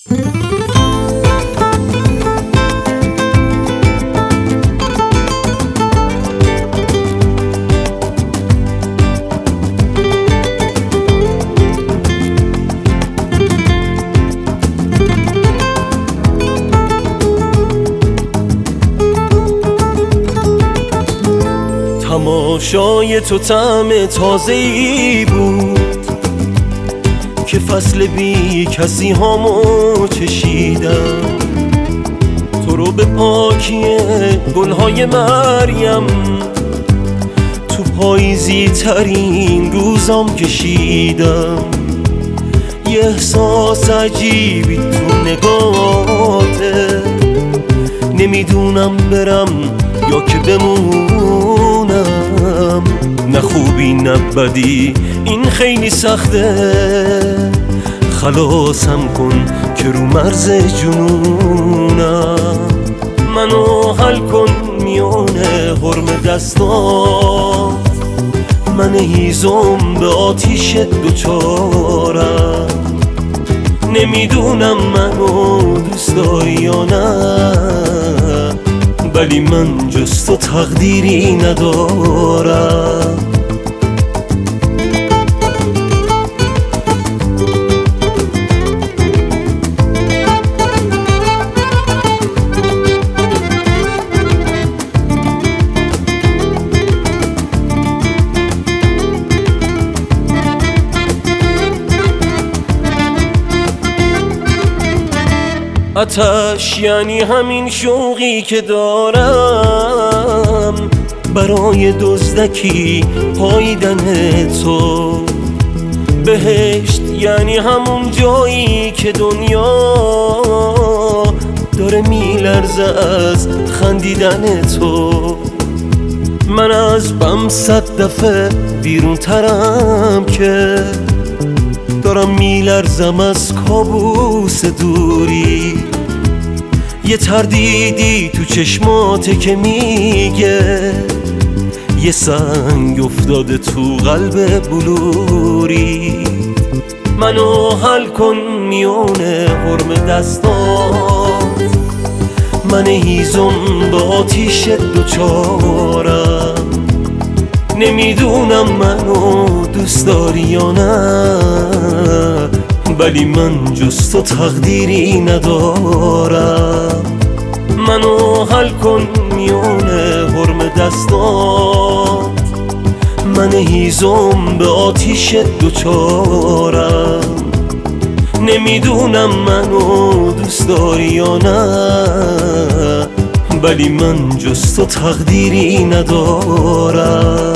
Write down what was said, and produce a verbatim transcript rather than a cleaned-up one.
تماشای تو طعم تازه‌ای بود که فصل بی کسی هامو چشیدم. تو رو به پاکی گلهای مریم تو پاییزی ترین روزام کشیدم. یه احساس عجیبی تو نگاهته، نمیدونم برم یا که بمونم. نه خوبی نه بدی این خیلی سخته، خلاصم کن که رو مرز جنونم. منو حل کن میونه حرم دستات، من هیزم به آتیش دوچارم. نمیدونم منو دوست داری یا نه، ولی من جز تو تقدیری ندارم. آتش یعنی همین شوقی که دارم برای دزدکی پاییدن تو. بهشت یعنی همون جایی که دنیا داره میلرزه از خندیدن تو. من از بم صد دفعه بیرون ترم که دارم میلرزم از کابوس دوری. یه تردیدی تو چشماته که میگه یه سنگ افتاده تو قلب بلوری. منو حل کن میونه حرم دستات، من هیزم به آتیش دوچارم. نمیدونم منو دوست داری یا نه، ولی من جز تو تقدیری ندارم. منو حل کن میونه حرم دستات، من هیزم به آتیش دوچارم. نمیدونم منو دوست داری یا نه، ولی من جز تو تقدیری ندارم.